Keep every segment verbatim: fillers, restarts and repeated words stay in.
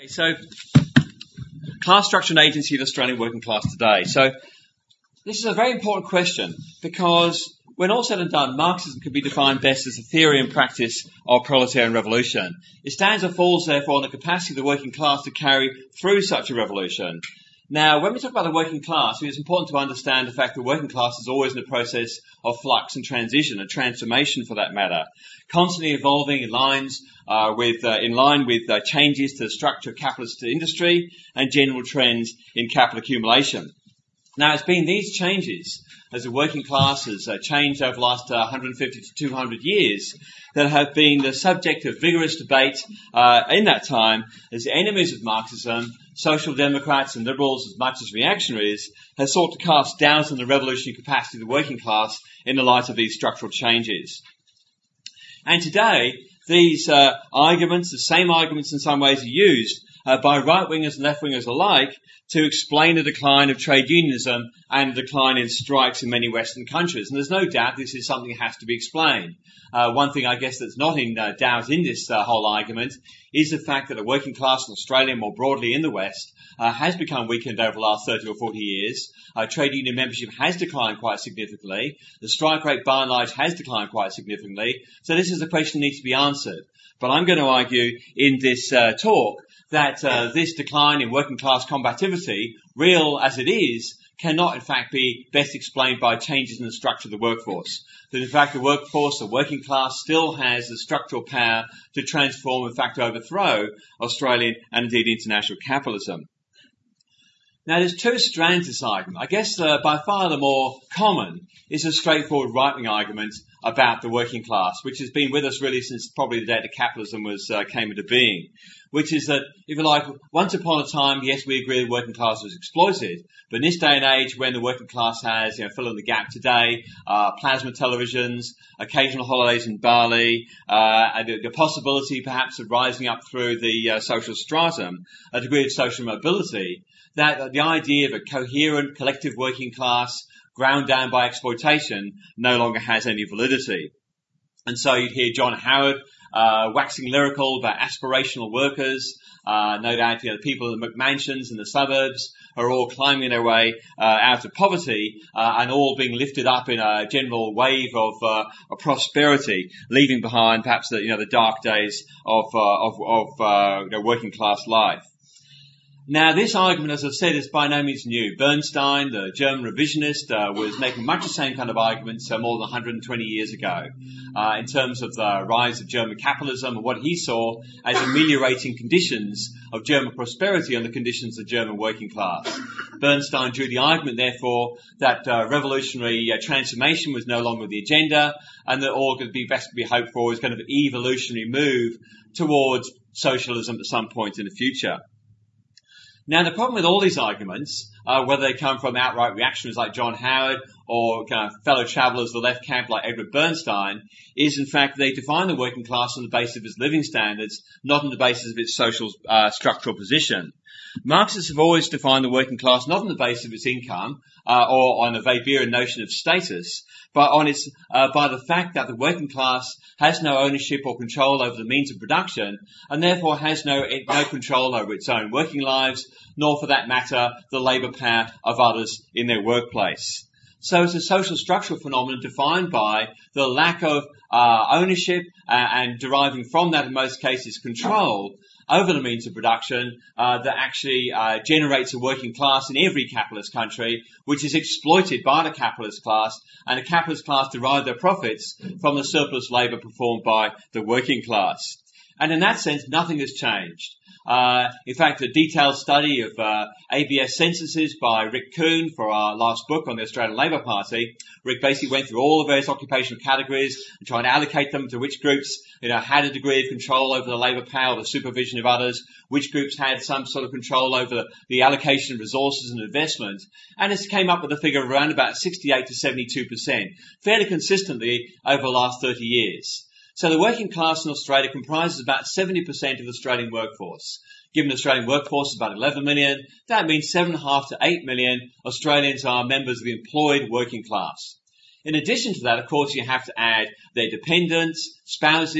So, class structure and agency of the Australian working class today. So, this is a very important question because when all said and done, Marxism can be defined best as a theory and practice of proletarian revolution. It stands or falls, therefore, on the capacity of the working class to carry through such a revolution. Now, when we talk about the working class, it's important to understand the fact that the working class is always in a process of flux and transition, and transformation for that matter, constantly evolving in lines uh, with uh, in line with uh, changes to the structure of capitalist industry and general trends in capital accumulation. Now, it's been these changes as the working class has uh, changed over the last uh, one hundred fifty to two hundred years that have been the subject of vigorous debate uh, in that time as enemies of Marxism, social democrats and liberals as much as reactionaries, have sought to cast doubt on the revolutionary capacity of the working class in the light of these structural changes. And today, these uh, arguments, the same arguments in some ways, are used uh, by right-wingers and left-wingers alike to explain the decline of trade unionism and the decline in strikes in many Western countries. And there's no doubt this is something that has to be explained. Uh, one thing I guess that's not in uh, doubt in this uh, whole argument is the fact that the working class in Australia, more broadly in the West, uh, has become weakened over the last thirty or forty years. Uh, trade union membership has declined quite significantly. The strike rate, by and large, has declined quite significantly. So this is a question that needs to be answered. But I'm going to argue in this uh, talk that uh, this decline in working class combativity, real as it is, cannot in fact be best explained by changes in the structure of the workforce. That in fact the workforce, the working class, still has the structural power to transform, in fact to overthrow Australian and indeed international capitalism. Now there's two strands to this argument. I guess uh, by far the more common is a straightforward right-wing argument about the working class, which has been with us really since probably the day that capitalism was uh, came into being, which is that, if you like, once upon a time, yes, we agree the working class was exploited, but in this day and age when the working class has, you know, fill in the gap today, uh, plasma televisions, occasional holidays in Bali, uh, and the, the possibility perhaps of rising up through the uh, social stratum, a degree of social mobility, that uh, the idea of a coherent collective working class ground down by exploitation no longer has any validity. And so you'd hear John Howard uh, waxing lyrical about aspirational workers. Uh, no doubt, you know, the people in the McMansions in the suburbs are all climbing their way uh, out of poverty uh, and all being lifted up in a general wave of, uh, of prosperity, leaving behind perhaps the, you know, the dark days of, uh, of, of uh, you know, working class life. Now, this argument, as I've said, is by no means new. Bernstein, the German revisionist, uh, was making much the same kind of arguments uh, more than one hundred twenty years ago uh, in terms of the rise of German capitalism and what he saw as ameliorating conditions of German prosperity on the conditions of the German working class. Bernstein drew the argument, therefore, that uh, revolutionary uh, transformation was no longer the agenda and that all could be best to be hoped for was kind of an evolutionary move towards socialism at some point in the future. Now, the problem with all these arguments, uh, whether they come from outright reactionaries like John Howard or kind of fellow travellers of the left camp like Edward Bernstein, is in fact they define the working class on the basis of its living standards, not on the basis of its social uh, structural position. Marxists have always defined the working class not on the basis of its income uh, or on a Weberian notion of status, but on its uh, by the fact that the working class has no ownership or control over the means of production and therefore has no no control over its own working lives, nor for that matter the labour power of others in their workplace. So it's a social structural phenomenon defined by the lack of uh, ownership uh, and deriving from that in most cases control over the means of production uh, that actually uh, generates a working class in every capitalist country, which is exploited by the capitalist class, and the capitalist class derive their profits from the surplus labour performed by the working class. And in that sense, nothing has changed. Uh, in fact, a detailed study of uh, A B S censuses by Rick Kuhn for our last book on the Australian Labor Party. Rick basically went through all the various occupational categories and tried to allocate them to which groups, you know, had a degree of control over the labour power, the supervision of others, which groups had some sort of control over the, the allocation of resources and investment. And it came up with a figure of around about sixty-eight to seventy-two percent, fairly consistently over the last thirty years. So the working class in Australia comprises about seventy percent of the Australian workforce. Given the Australian workforce is about eleven million, that means seven point five to eight million Australians are members of the employed working class. In addition to that, of course, you have to add their dependents, spouses,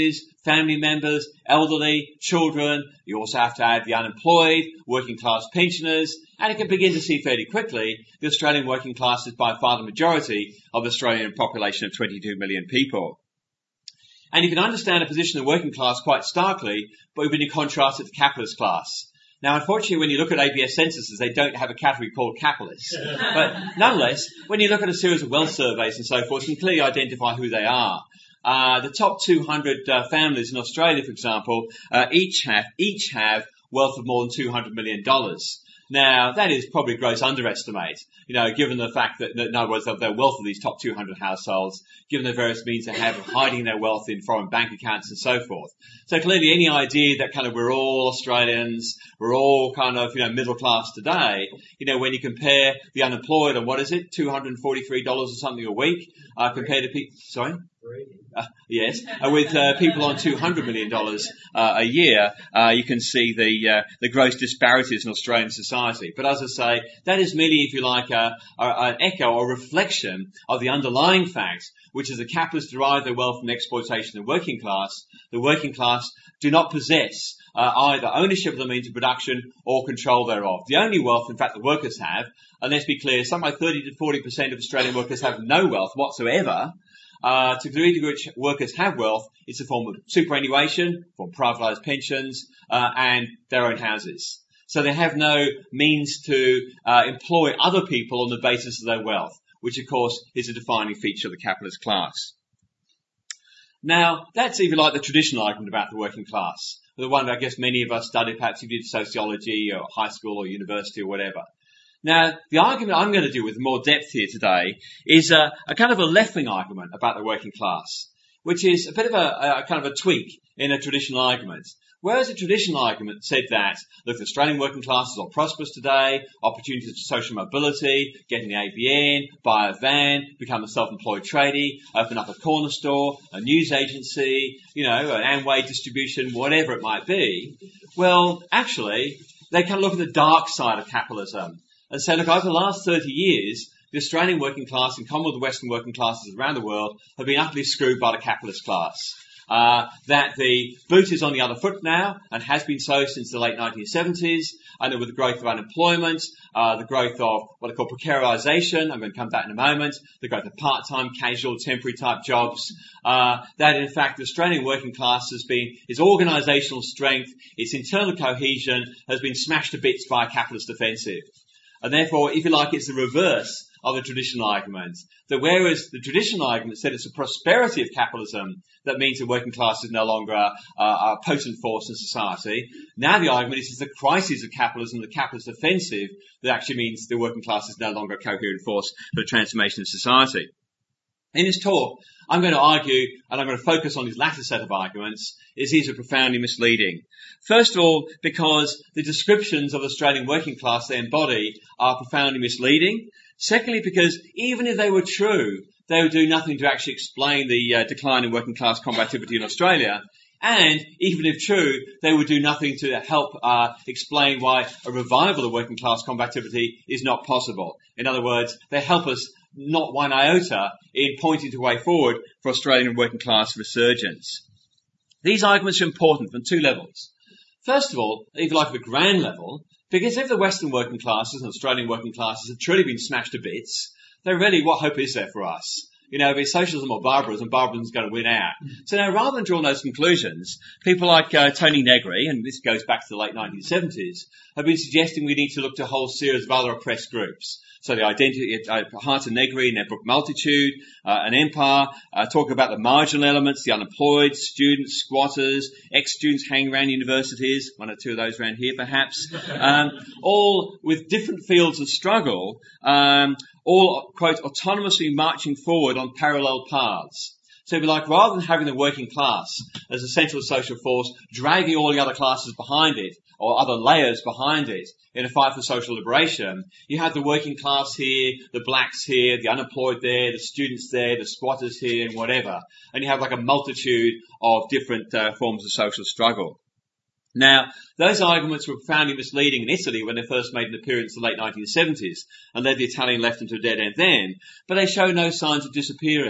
family members, elderly, children. You also have to add the unemployed, working class pensioners, and you can begin to see fairly quickly the Australian working class is by far the majority of the Australian population of twenty-two million people. And you can understand a position of the working class quite starkly, but when you contrast it to the capitalist class. Now, unfortunately, when you look at A B S censuses, they don't have a category called capitalists. But nonetheless, when you look at a series of wealth surveys and so forth, you can clearly identify who they are. Uh, the top two hundred uh, families in Australia, for example, uh, each have each have wealth of more than two hundred million dollars. Now, that is probably a gross underestimate, you know, given the fact that, in other words, of their wealth of these top two hundred households, given the various means they have of hiding their wealth in foreign bank accounts and so forth. So clearly any idea that kind of we're all Australians, we're all kind of, you know, middle class today, you know, when you compare the unemployed and what is it, two hundred forty-three dollars or something a week, uh, compared to people, sorry? Uh, yes, uh, with uh, people on two hundred million dollars uh, a year, uh, you can see the uh, the gross disparities in Australian society. But as I say, that is merely, if you like, a, a, an echo or reflection of the underlying fact, which is the capitalists derive their wealth from exploitation of the working class. The working class do not possess uh, either ownership of the means of production or control thereof. The only wealth, in fact, the workers have, and let's be clear, something like thirty to forty percent of Australian workers have no wealth whatsoever. Uh, to the degree to which workers have wealth, it's a form of superannuation, from privatised pensions, uh, and their own houses. So they have no means to uh, employ other people on the basis of their wealth, which of course is a defining feature of the capitalist class. Now, that's, if you like, the traditional argument about the working class, the one that I guess many of us studied, perhaps if you did sociology or high school or university or whatever. Now, the argument I'm going to do with more depth here today is a, a kind of a left-wing argument about the working class, which is a bit of a, a kind of a tweak in a traditional argument. Whereas a traditional argument said that, look, the Australian working class is all prosperous today, opportunities for social mobility, getting the A B N, buy a van, become a self-employed tradie, open up a corner store, a news agency, you know, an Amway distribution, whatever it might be. Well, actually, they kind of look at the dark side of capitalism and say, look, over the last thirty years, the Australian working class, in common with the Western working classes around the world, have been utterly screwed by the capitalist class. Uh, that the boot is on the other foot now, and has been so since the late nineteen seventies, and with the growth of unemployment, uh, the growth of what I call precarisation, I'm going to come back in a moment, the growth of part-time, casual, temporary type jobs, uh, that in fact the Australian working class has been, its organisational strength, its internal cohesion has been smashed to bits by a capitalist offensive. And therefore, if you like, it's the reverse of the traditional argument. That whereas the traditional argument said it's the prosperity of capitalism that means the working class is no longer a, a potent force in society, now the argument is it's the crisis of capitalism, the capitalist offensive, that actually means the working class is no longer a coherent force for the transformation of society. In this talk, I'm going to argue, and I'm going to focus on this latter set of arguments, is these are profoundly misleading. First of all, because the descriptions of the Australian working class they embody are profoundly misleading. Secondly, because even if they were true, they would do nothing to actually explain the uh, decline in working class combativity in Australia. And even if true, they would do nothing to help uh, explain why a revival of working class combativity is not possible. In other words, they help us not one iota in pointing to a way forward for Australian working class resurgence. These arguments are important from two levels. First of all, if you like, at a grand level, because if the Western working classes and Australian working classes have truly been smashed to bits, then really what hope is there for us? You know, if it's socialism or barbarism, barbarism's going to win out. So now, rather than drawing those conclusions, people like uh, Tony Negri, and this goes back to the late nineteen seventies, have been suggesting we need to look to a whole series of other oppressed groups. So the identity, uh, Hart and Negri in their book Multitude, uh, and Empire, uh, talk about the marginal elements, the unemployed, students, squatters, ex-students hanging around universities, one or two of those around here perhaps, um, all with different fields of struggle, um, all, quote, autonomously marching forward on parallel paths. So if you like, rather than having the working class as a central social force, dragging all the other classes behind it, or other layers behind it, in a fight for social liberation, you have the working class here, the blacks here, the unemployed there, the students there, the squatters here, and whatever. And you have like a multitude of different uh, forms of social struggle. Now, those arguments were profoundly misleading in Italy when they first made an appearance in the late nineteen seventies and led the Italian left into a dead end then, but they show no signs of disappearing.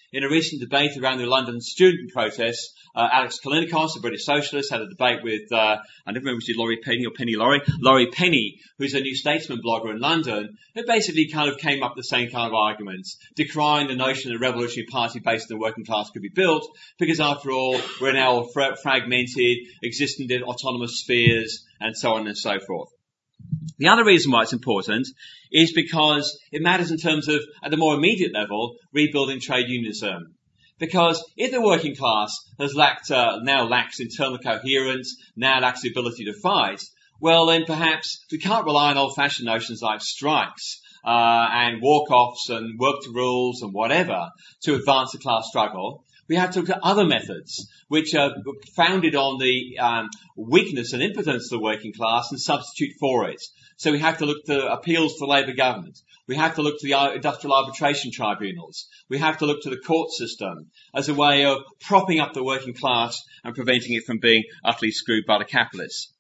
In a recent debate around the London student protests, uh, Alex Kalinikos, a British socialist, had a debate with, uh, I never remember if it was Laurie Penny or Penny Laurie, Laurie Penny, who's a New Statesman blogger in London, who basically kind of came up with the same kind of arguments, decrying the notion that a revolutionary party based on the working class could be built, because after all, we're now fra- fragmented, existing in autonomous spheres, and so on and so forth. The other reason why it's important is because it matters in terms of, at the more immediate level, rebuilding trade unionism. Because if the working class has lacked, uh, now lacks internal coherence, now lacks the ability to fight, well then perhaps we can't rely on old-fashioned notions like strikes, uh, and walk-offs and work to rules and whatever to advance the class struggle. We have to look at other methods, which are founded on the um, weakness and impotence of the working class and substitute for it. So we have to look to appeals for Labour government. We have to look to the industrial arbitration tribunals. We have to look to the court system as a way of propping up the working class and preventing it from being utterly screwed by the capitalists.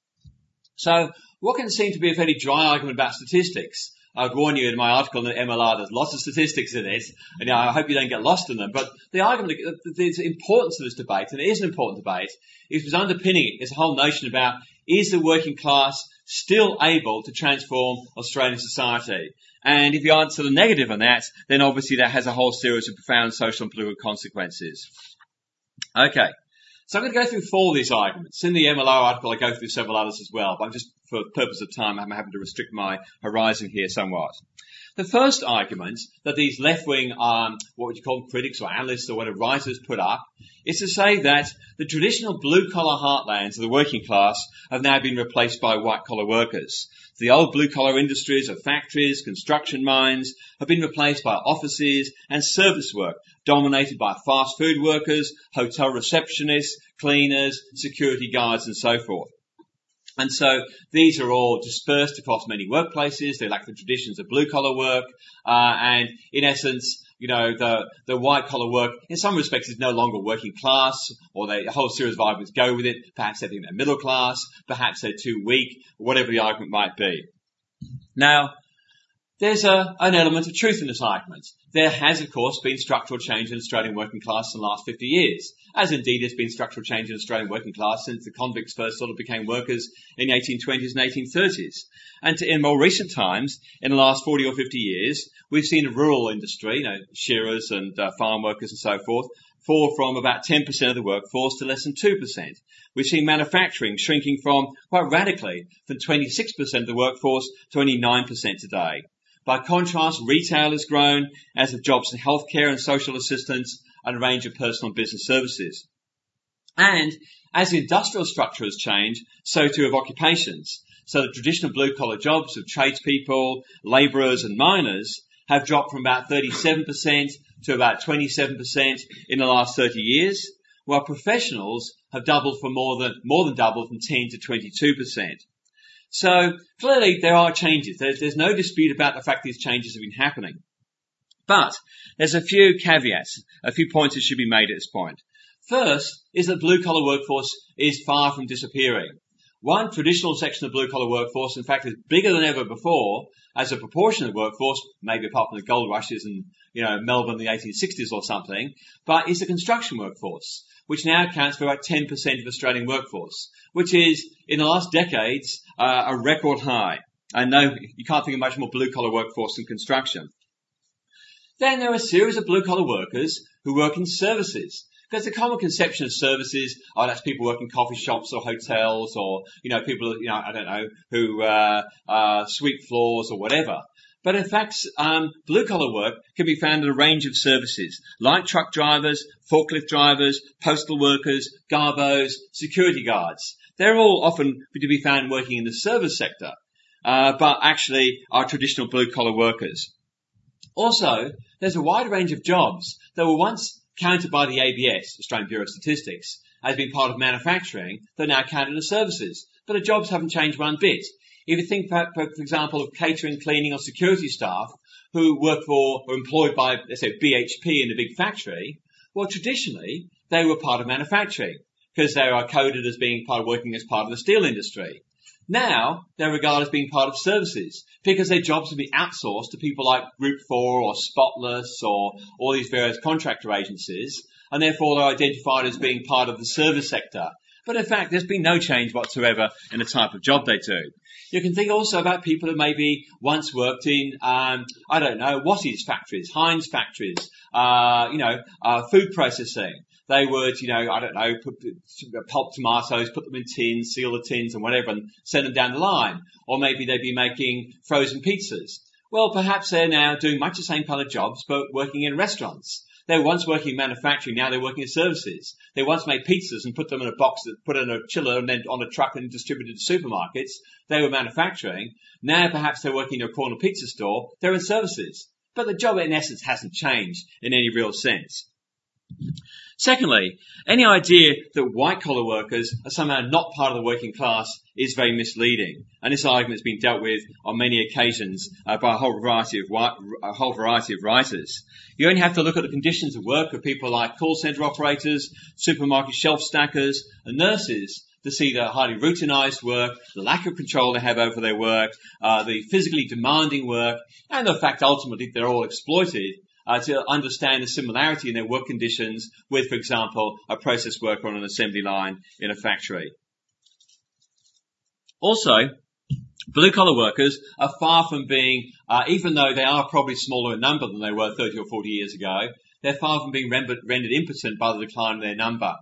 So what can seem to be a fairly dry argument about statistics? I'd warn you in my article in the M L R, there's lots of statistics in it, and you know, I hope you don't get lost in them. But the argument, the importance of this debate, and it is an important debate, is was underpinning it is a whole notion about, is the working class still able to transform Australian society? And if you answer the negative on that, then obviously that has a whole series of profound social and political consequences. Okay. So I'm going to go through four of these arguments. In the M L R article, I go through several others as well, but I'm just, for the purpose of time, I'm having to restrict my horizon here somewhat. The first argument that these left-wing, um, what would you call them, critics or analysts or whatever, writers put up, is to say that the traditional blue-collar heartlands of the working class have now been replaced by white-collar workers. The old blue-collar industries of factories, construction mines have been replaced by offices and service work, dominated by fast food workers, hotel receptionists, cleaners, security guards, and so forth. And so these are all dispersed across many workplaces. They lack the traditions of blue-collar work, uh, and in essence, you know, the, the white-collar work, in some respects, is no longer working class, or they, a whole series of arguments go with it. Perhaps they think they're middle class, perhaps they're too weak, whatever the argument might be. Now, there's a, an element of truth in this argument. There has, of course, been structural change in Australian working class in the last fifty years, as indeed there's been structural change in Australian working class since the convicts first sort of became workers in the eighteen twenties and eighteen thirties. And to, in more recent times, in the last forty or fifty years, we've seen a rural industry, you know, shearers and uh, farm workers and so forth, fall from about ten percent of the workforce to less than two percent. We've seen manufacturing shrinking from, quite radically, from twenty-six percent of the workforce to only nine percent today. By contrast, retail has grown, as have jobs in healthcare and social assistance and a range of personal and business services. And as the industrial structure has changed, so too have occupations. So the traditional blue-collar jobs of tradespeople, labourers and miners have dropped from about thirty-seven percent to about twenty-seven percent in the last thirty years, while professionals have doubled from more than, more than doubled from ten to twenty-two percent. So clearly there are changes. There's, there's no dispute about the fact these changes have been happening. But there's a few caveats, a few points that should be made at this point. First is that the blue-collar workforce is far from disappearing. One traditional section of the blue-collar workforce, in fact, is bigger than ever before as a proportion of the workforce, maybe apart from the gold rushes in, you know, Melbourne in the eighteen sixties or something, but is the construction workforce, which now accounts for about ten percent of the Australian workforce, which is, in the last decades, uh, a record high. And no, you can't think of much more blue-collar workforce than construction. Then there are a series of blue-collar workers who work in services. Because the common conception of services, oh, that's people working in coffee shops or hotels or, you know, people, you know, I don't know, who, uh, uh, sweep floors or whatever. But in fact, um, blue-collar work can be found in a range of services, like truck drivers, forklift drivers, postal workers, garbos, security guards. They're all often to be found working in the service sector, uh, but actually are traditional blue-collar workers. Also, there's a wide range of jobs that were once counted by the A B S, Australian Bureau of Statistics, as being part of manufacturing, they're now counted as services. But the jobs haven't changed one bit. If you think, for, for example, of catering, cleaning or security staff who work for or employed by, let's say, B H P in a big factory, well, traditionally, they were part of manufacturing because they are coded as being part of working as part of the steel industry. Now they're regarded as being part of services because their jobs have been outsourced to people like Group four or Spotless or all these various contractor agencies, and therefore they're identified as being part of the service sector. But in fact, there's been no change whatsoever in the type of job they do. You can think also about people who maybe once worked in, um, I don't know, Wattie's factories, Heinz factories, uh, you know, uh, food processing. They would, you know, I don't know, put, pulp tomatoes, put them in tins, seal the tins and whatever, and send them down the line. Or maybe they'd be making frozen pizzas. Well, perhaps they're now doing much the same kind of jobs, but working in restaurants. They were once working in manufacturing, now they're working in services. They once made pizzas and put them in a box, put in a chiller and then on a truck and distributed to supermarkets. They were manufacturing. Now perhaps they're working in a corner pizza store. They're in services. But the job in essence hasn't changed in any real sense. Secondly, any idea that white-collar workers are somehow not part of the working class is very misleading, and this argument has been dealt with on many occasions uh, by a whole variety of a whole variety of writers. You only have to look at the conditions of work of people like call centre operators, supermarket shelf stackers, and nurses to see the highly routinized work, the lack of control they have over their work, uh, the physically demanding work, and the fact ultimately they're all exploited. Uh, to understand the similarity in their work conditions with, for example, a process worker on an assembly line in a factory. Also, blue-collar workers are far from being, uh, even though they are probably smaller in number than they were thirty or forty years ago, they're far from being rendered, rendered impotent by the decline in their number.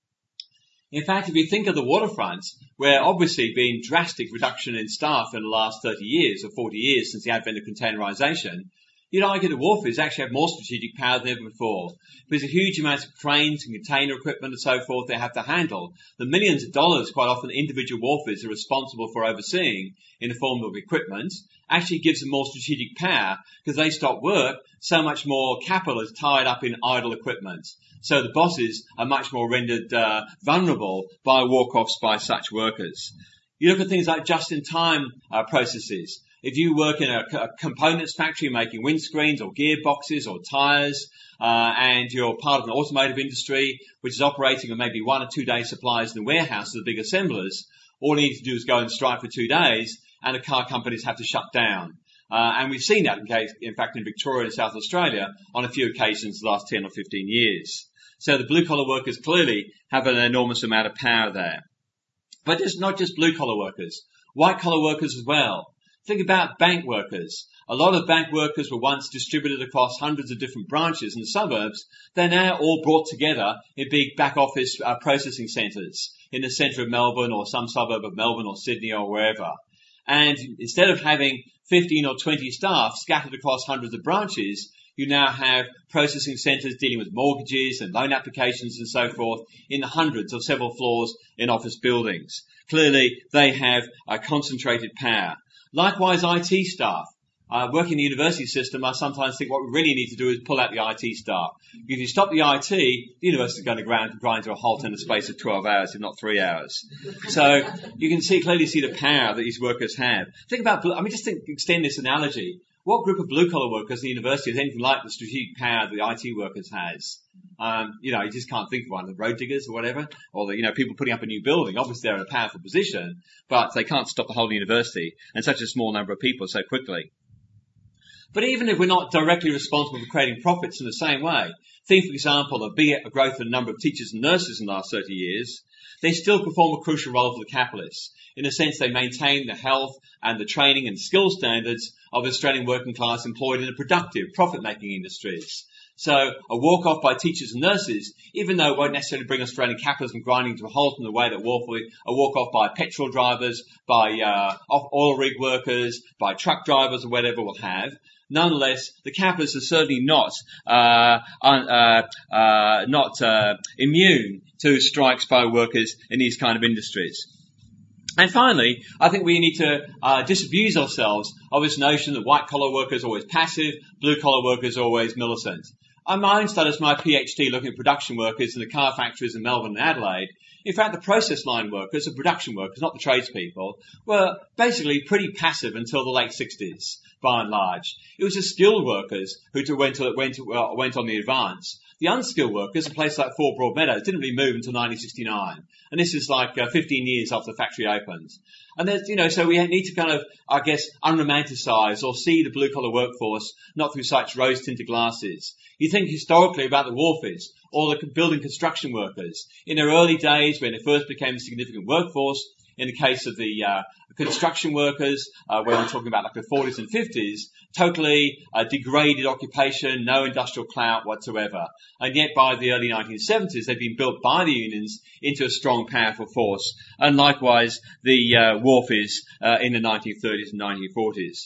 In fact, if you think of the waterfront, where obviously been drastic reduction in staff in the last thirty years or forty years since the advent of containerisation, you'd argue the wharfies actually have more strategic power than ever before. There's a huge amount of cranes and container equipment and so forth they have to handle. The millions of dollars quite often individual wharfies are responsible for overseeing in the form of equipment actually gives them more strategic power because they stop work, so much more capital is tied up in idle equipment. So the bosses are much more rendered uh, vulnerable by walk-offs by such workers. You look at things like just-in-time uh, processes. If you work in a, a components factory making windscreens or gearboxes or tyres, uh, and you're part of an automotive industry which is operating on maybe one or two day supplies in the warehouse of the big assemblers, all you need to do is go and strike for two days and the car companies have to shut down. Uh, and we've seen that in, case, in fact in Victoria and South Australia on a few occasions the last ten or fifteen years. So the blue collar workers clearly have an enormous amount of power there. But it's not just blue collar workers, white collar workers as well. Think about bank workers. A lot of bank workers were once distributed across hundreds of different branches in the suburbs. They're now all brought together in big back office uh, processing centres in the centre of Melbourne or some suburb of Melbourne or Sydney or wherever. And instead of having fifteen or twenty staff scattered across hundreds of branches, you now have processing centres dealing with mortgages and loan applications and so forth in the hundreds of several floors in office buildings. Clearly, they have a concentrated power. Likewise, I T staff. Uh, working in the university system, I sometimes think what we really need to do is pull out the I T staff. If you stop the I T, the university is going to grind, grind to a halt in the space of twelve hours, if not three hours. So you can see clearly see the power that these workers have. Think about, I mean, just think, extend this analogy. What group of blue-collar workers in the university has anything like the strategic power that the I T workers has? Um, you know, you just can't think of one. The road diggers or whatever, or the, you know, people putting up a new building. Obviously, they're in a powerful position, but they can't stop the whole university and such a small number of people so quickly. But even if we're not directly responsible for creating profits in the same way, think, for example, of be it a growth in the number of teachers and nurses in the last thirty years, they still perform a crucial role for the capitalists. In a sense, they maintain the health and the training and skill standards of Australian working class employed in the productive, profit-making industries. So a walk-off by teachers and nurses, even though it won't necessarily bring Australian capitalism grinding to a halt in the way that a walk-off by petrol drivers, by uh, oil rig workers, by truck drivers or whatever will have, nonetheless, the capitalists are certainly not uh, uh, uh, not uh, immune to strikes by workers in these kind of industries. And finally, I think we need to uh, disabuse ourselves of this notion that white-collar workers are always passive, blue-collar workers are always militant. On my own studies, my PhD looking at production workers in the car factories in Melbourne and Adelaide, in fact, the process line workers, the production workers, not the tradespeople, were basically pretty passive until the late sixties, by and large. It was the skilled workers who went, to, went, to, uh, went on the advance. The unskilled workers, a place like Fort Broadmeadows, didn't really move until nineteen sixty-nine. And this is like uh, fifteen years after the factory opened. And there's, you know, so we need to kind of, I guess, unromanticize or see the blue-collar workforce not through such rose-tinted glasses. You think historically about the wharfies or the building construction workers. In their early days, when it first became a significant workforce, in the case of the uh, construction workers, uh, where we're talking about like the forties and fifties, totally uh, degraded occupation, no industrial clout whatsoever. And yet by the early nineteen seventies, they've been built by the unions into a strong, powerful force. And likewise, the uh, wharfies uh, in the nineteen thirties and nineteen forties.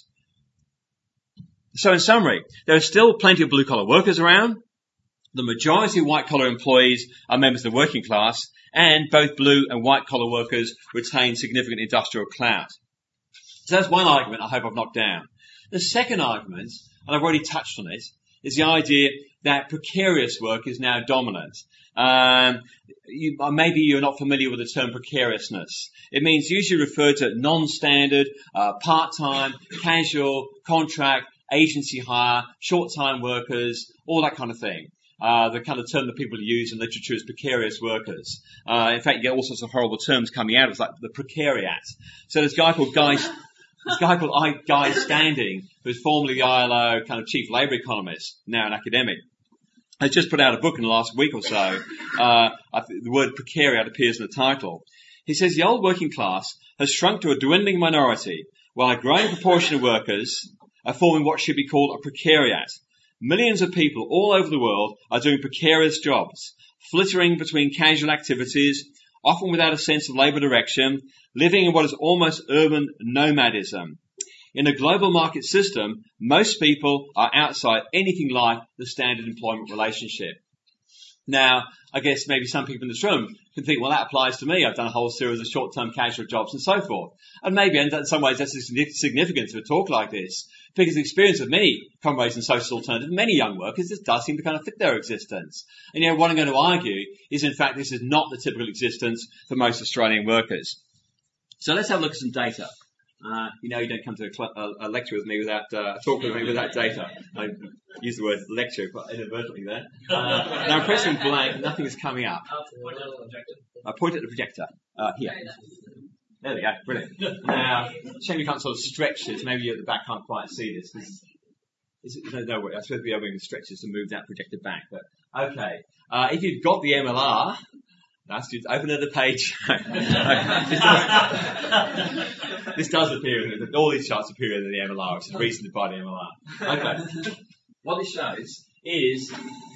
So in summary, there are still plenty of blue-collar workers around. The majority of white-collar employees are members of the working class, and both blue and white-collar workers retain significant industrial clout. So that's one argument I hope I've knocked down. The second argument, and I've already touched on it, is the idea that precarious work is now dominant. Um, you, maybe you're not familiar with the term precariousness. It means usually referred to non-standard, uh, part-time, casual, contract, agency hire, short-time workers, all that kind of thing. Uh, the kind of term that people use in literature is precarious workers. Uh, in fact, you get all sorts of horrible terms coming out. It's like the precariat. So there's a guy called Guy, this guy called I, Guy Standing, who's formerly the I L O kind of chief labour economist, now an academic. Has just put out a book in the last week or so. Uh, I th- the word precariat appears in the title. He says the old working class has shrunk to a dwindling minority, while a growing proportion of workers are forming what should be called a precariat. Millions of people all over the world are doing precarious jobs, flittering between casual activities, often without a sense of labour direction, living in what is almost urban nomadism. In a global market system, most people are outside anything like the standard employment relationship. Now, I guess maybe some people in this room can think, well, that applies to me. I've done a whole series of short-term casual jobs and so forth. And maybe in some ways that's the significance of a talk like this. Because the experience of me, comrades and social alternatives, many young workers, this does seem to kind of fit their existence. And you know, what I'm going to argue is, in fact, this is not the typical existence for most Australian workers. So let's have a look at some data. Uh, you know, you don't come to a, cl- a, a lecture with me without, uh, a talk with me without data. I use the word lecture quite inadvertently there. Uh, now I'm pressing blank, nothing is coming up. I point at the projector. Uh, here. There we go, brilliant. Now, shame you can't sort of stretch this. Maybe you at the back can't quite see this. Is it, no, no, I'm supposed to be able to stretch this and move that projector back. But okay, uh, if you've got the M L R, that's just open another page. this, does, this does appear, in the, all these charts appear in the M L R, which is recently by the M L R. Okay, what this shows is,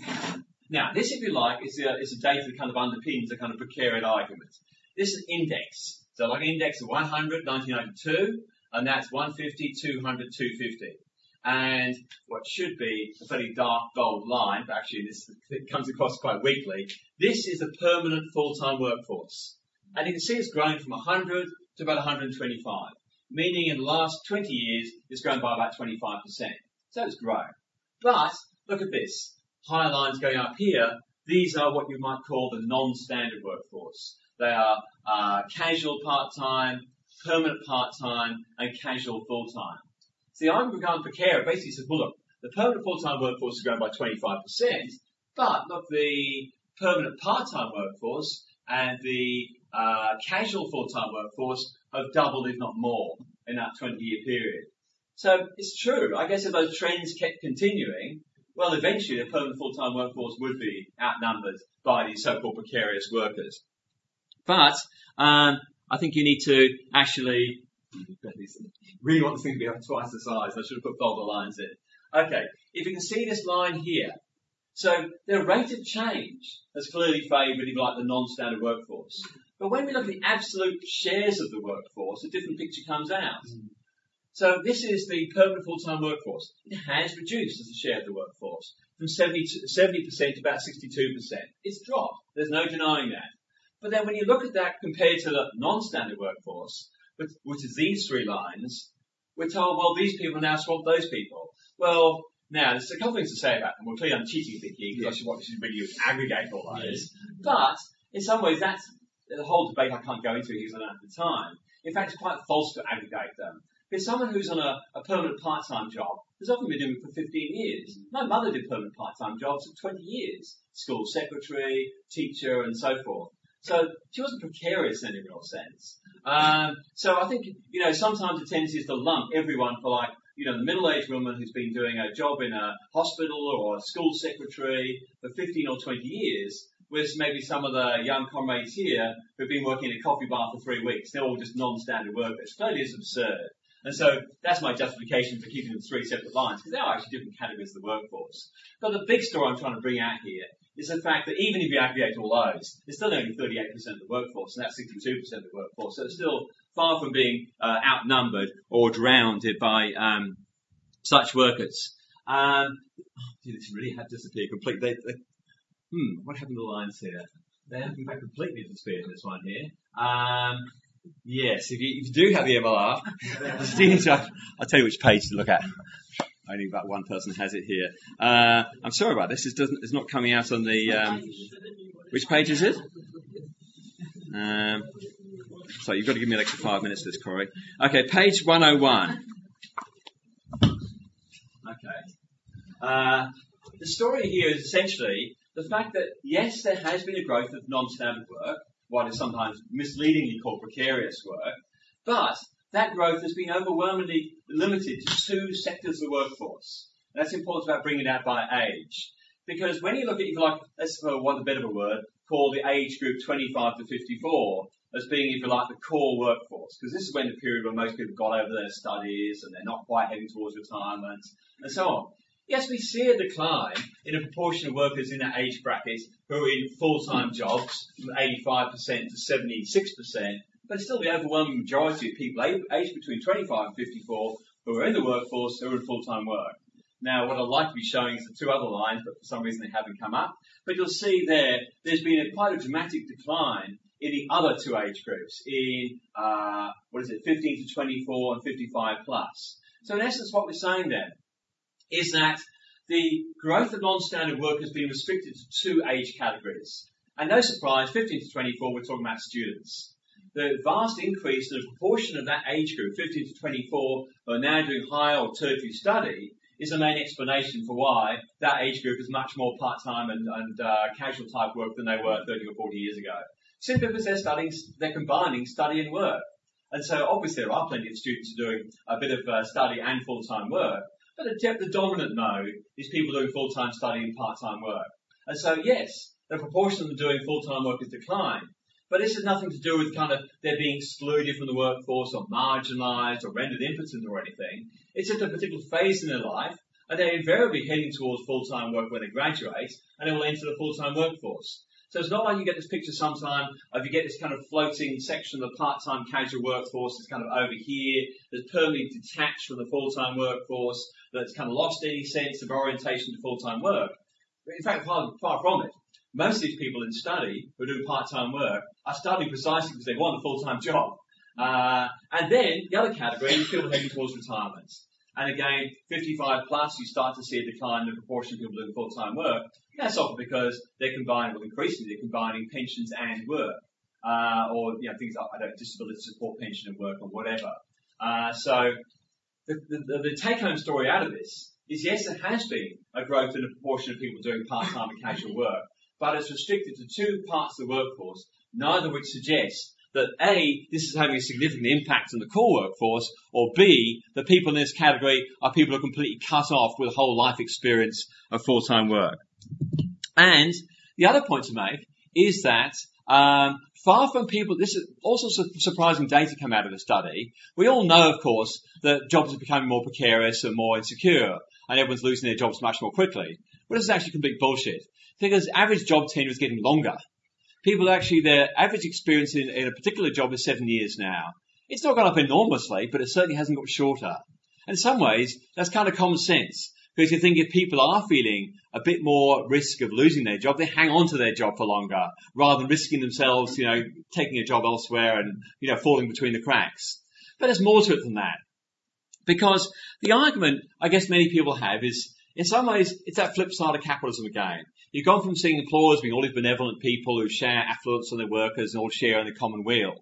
now this, if you like, is a, is a data that kind of underpins a kind of precariat argument. This is an index. So like an index of one hundred, nineteen ninety-two, and that's one fifty, two hundred, two fifty. And what should be a fairly dark gold line, but actually this it comes across quite weakly, this is a permanent full-time workforce. And you can see it's grown from one hundred to about one hundred twenty-five, meaning in the last twenty years it's grown by about twenty-five percent. So it's grown. But look at this. Higher lines going up here, these are what you might call the non-standard workforce. They are uh, casual part-time, permanent part-time, and casual full-time. So the argument regarding precariat basically says, well, look, the permanent full-time workforce has grown by twenty-five percent, but look, the permanent part-time workforce and the uh, casual full-time workforce have doubled, if not more, in that twenty-year period. So it's true. I guess if those trends kept continuing, well, eventually the permanent full-time workforce would be outnumbered by these so-called precarious workers. But um, I think you need to actually really want this thing to be like twice the size. I should have put bolder lines in. Okay, if you can see this line here, so the rate of change has clearly favoured, if you like, the non-standard workforce. But when we look at the absolute shares of the workforce, a different picture comes out. Mm. So this is the permanent full-time workforce. It has reduced as a share of the workforce from seventy percent to about sixty-two percent. It's dropped. There's no denying that. But then when you look at that compared to the non-standard workforce, which is these three lines, we're told, well, these people now swamp those people. Well, now, there's a couple of things to say about them. Well, clearly I'm cheating a bit here because I should want to really aggregate all those. But in some ways, that's the whole debate I can't go into because I don't have the time. In fact, it's quite false to aggregate them Because someone who's on a, a permanent part-time job has often been doing it for fifteen years. My mother did permanent part-time jobs for twenty years. School secretary, teacher, and so forth. So she wasn't precarious in any real sense. Um, so I think, you know, sometimes the tendency is to lump everyone for like, you know, the middle-aged woman who's been doing a job in a hospital or a school secretary for fifteen or twenty years, whereas maybe some of the young comrades here who've been working in a coffee bar for three weeks. They're all just non-standard workers. Totally is absurd. And so that's my justification for keeping them three separate lines, because they are actually different categories of the workforce. But the big story I'm trying to bring out here is the fact that even if you aggregate all those, it's still only thirty-eight percent of the workforce, and that's sixty-two percent of the workforce. So it's still far from being uh, outnumbered or drowned by um, such workers. Um, oh, dude, this really had disappeared completely. They, they, hmm, what happened to the lines here? They have in fact completely disappeared in this one here. Um, yes, if you, if you do have the M L R, I'll tell you which page to look at. Only about one person has it here. Uh, I'm sorry about this. It doesn't. It's not coming out on the. Um, which page is it? Um, so you've got to give me an extra five minutes for this, Corey. Okay, page one oh one. Okay. Uh, the story here is essentially the fact that yes, there has been a growth of non-standard work, what is sometimes misleadingly called precarious work, but that growth has been overwhelmingly limited to two sectors of the workforce. And that's important about bringing it out by age. Because when you look at, if you like, let's for want a bit of a word, call the age group twenty-five to fifty-four as being, if you like, the core workforce. Because this is when the period when most people got over their studies and they're not quite heading towards retirement and so on. Yes, we see a decline in a proportion of workers in that age bracket who are in full-time jobs from eighty-five percent to seventy-six percent. But it's still the overwhelming majority of people aged between twenty-five and fifty-four who are in the workforce who are in full-time work. Now, what I'd like to be showing is the two other lines, but for some reason they haven't come up. But you'll see there, there's been a, quite a dramatic decline in the other two age groups, in, uh, what is it, fifteen to twenty-four and fifty-five plus. So in essence, what we're saying then is that the growth of non-standard work has been restricted to two age categories. And no surprise, fifteen to twenty-four, we're talking about students. The vast increase in the proportion of that age group, fifteen to twenty-four, who are now doing higher or tertiary study, is the main explanation for why that age group is much more part-time and, and uh, casual type work than they were thirty or forty years ago. Simply because they're studying, they're combining study and work. And so obviously there are plenty of students who are doing a bit of uh, study and full-time work, but the, the dominant mode is people doing full-time study and part-time work. And so yes, the proportion of them doing full-time work has declined. But this has nothing to do with kind of their being excluded from the workforce or marginalised or rendered impotent or anything. It's just a particular phase in their life, and they're invariably heading towards full-time work when they graduate, and they will enter the full-time workforce. So it's not like you get this picture sometime of you get this kind of floating section of the part-time casual workforce that's kind of over here, that's permanently detached from the full-time workforce, that's kind of lost any sense of orientation to full-time work. In fact, far, far from it. Most of these people in study who do part-time work are studying precisely because they want a full-time job. Uh, and then the other category is people heading towards retirement. And again, fifty-five plus, you start to see a decline in the proportion of people doing full-time work. And that's often because they're combining, well, increasingly they're combining pensions and work. Uh, or, you know, things like, I don't know, disability support pension and work or whatever. Uh, so the, the, the take-home story out of this is, yes, there has been a growth in the proportion of people doing part-time and casual work, but it's restricted to two parts of the workforce, neither of which suggests that A, this is having a significant impact on the core workforce, or B, the people in this category are people who are completely cut off with a whole life experience of full-time work. And the other point to make is that um, far from people, this is also su- surprising data come out of the study. We all know, of course, that jobs are becoming more precarious and more insecure, and everyone's losing their jobs much more quickly. But this is actually complete bullshit. Because average job tenure is getting longer. People actually, their average experience in, in a particular job is seven years now. It's not gone up enormously, but it certainly hasn't got shorter. And in some ways, that's kind of common sense. Because you think if people are feeling a bit more risk of losing their job, they hang on to their job for longer, rather than risking themselves, you know, taking a job elsewhere and, you know, falling between the cracks. But there's more to it than that. Because the argument, I guess many people have is, in some ways, it's that flip side of capitalism again. You've gone from seeing employers being all these benevolent people who share affluence on their workers and all share in the common weal.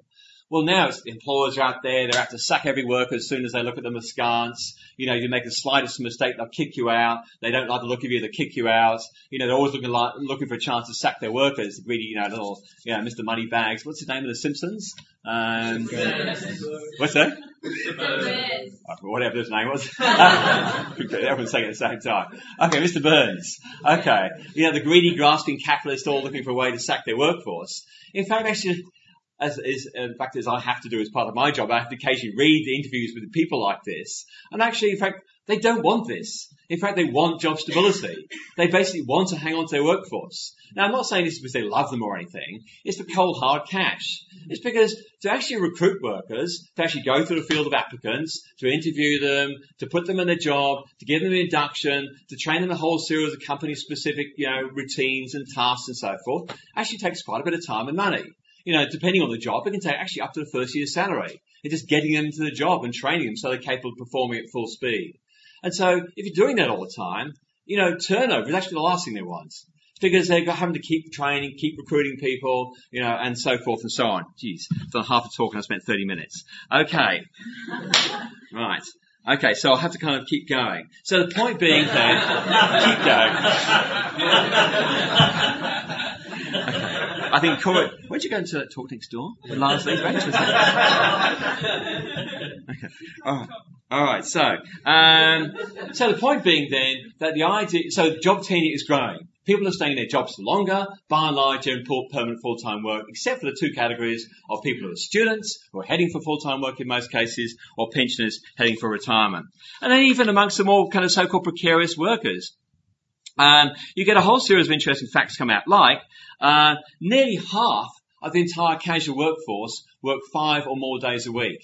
Well, now it's, employers are out there, they're out to sack every worker as soon as they look at them askance. You know, you make the slightest mistake, they'll kick you out. They don't like the look of you, they'll kick you out. You know, they're always looking like, looking for a chance to sack their workers. Greedy, you know, little, you know, Mister Moneybags. What's the name of the Simpsons? Um, what's that? Whatever his name was. Everyone's saying it at the same time. Okay, Mister Burns. Okay. You know, the greedy, grasping capitalists all looking for a way to sack their workforce. In fact, actually, as is, in fact, as I have to do as part of my job, I have to occasionally read the interviews with people like this. And actually, in fact, they don't want this. In fact, they want job stability. They basically want to hang on to their workforce. Now, I'm not saying this because they love them or anything. It's for cold, hard cash. It's because to actually recruit workers, to actually go through the field of applicants, to interview them, to put them in a job, to give them an induction, to train them a whole series of company-specific, you know, routines and tasks and so forth, actually takes quite a bit of time and money. You know, depending on the job, it can take actually up to the first year's salary. It's just getting them to the job and training them so they're capable of performing at full speed. And so if you're doing that all the time, you know, turnover is actually the last thing they want. It's because they're having to keep training, keep recruiting people, you know, and so forth and so on. Jeez, I've done half a talk and I spent thirty minutes. Okay. Right. Okay, so I'll have to kind of keep going. So the point being then, keep going. Okay. I think Corey, where'd you go to talk next door? Last week's bench, was it? Okay. All right. All right. So, um, so the point being then that the idea, so job tenure is growing. People are staying in their jobs for longer. By and large, they're in permanent full-time work, except for the two categories of people who are students, who are heading for full-time work in most cases, or pensioners heading for retirement. And then even amongst the more kind of so-called precarious workers, um, you get a whole series of interesting facts come out, like uh, nearly half of the entire casual workforce work five or more days a week.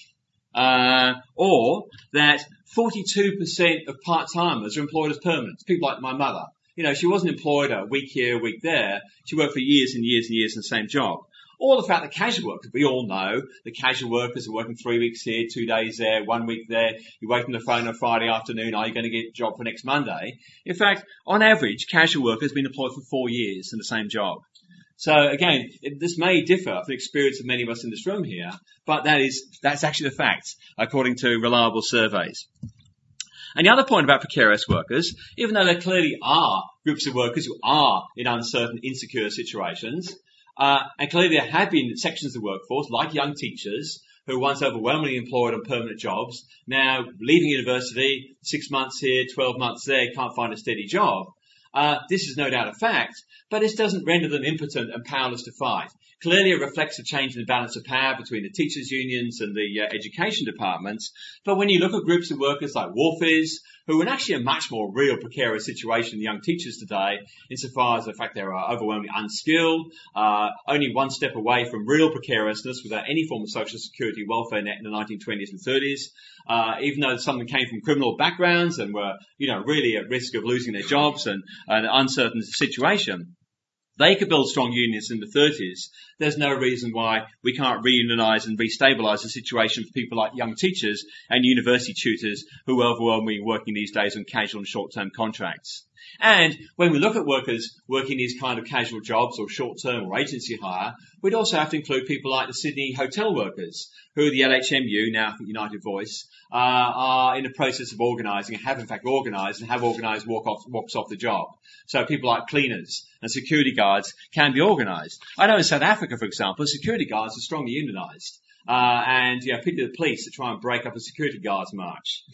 Uh, or that forty-two percent of part-timers are employed as permanents. People like my mother. You know, she wasn't employed a week here, a week there. She worked for years and years and years in the same job. Or the fact that casual workers, we all know the casual workers are working three weeks here, two days there, one week there. You wait on the phone on Friday afternoon, are you going to get a job for next Monday? In fact, on average, casual workers have been employed for four years in the same job. So again, it, this may differ from the experience of many of us in this room here, but that is, that's actually the facts, according to reliable surveys. And the other point about precarious workers, even though there clearly are groups of workers who are in uncertain, insecure situations, uh, and clearly there have been sections of the workforce, like young teachers, who were once overwhelmingly employed on permanent jobs, now leaving university, six months here, twelve months there, can't find a steady job. Uh, this is no doubt a fact, but this doesn't render them impotent and powerless to fight. Clearly it reflects a change in the balance of power between the teachers' unions and the uh, education departments. But when you look at groups of workers like wharfies, who are in actually a much more real precarious situation than young teachers today, insofar as the fact they are overwhelmingly unskilled, uh, only one step away from real precariousness without any form of social security welfare net in the nineteen twenties and thirties, uh, even though some of them came from criminal backgrounds and were, you know, really at risk of losing their jobs and an uncertain situation. They could build strong unions in the thirties. There's no reason why we can't reunionize and restabilize the situation for people like young teachers and university tutors who are overwhelmingly working these days on casual and short-term contracts. And when we look at workers working these kind of casual jobs or short-term or agency hire, we'd also have to include people like the Sydney hotel workers, who the L H M U, now I think United Voice, uh, are in the process of organising and have in fact organised and have organised walk off, walks off the job. So people like cleaners and security guards can be organised. I know in South Africa, for example, security guards are strongly unionised. Uh, and, you know, particularly the police that try and break up a security guards march.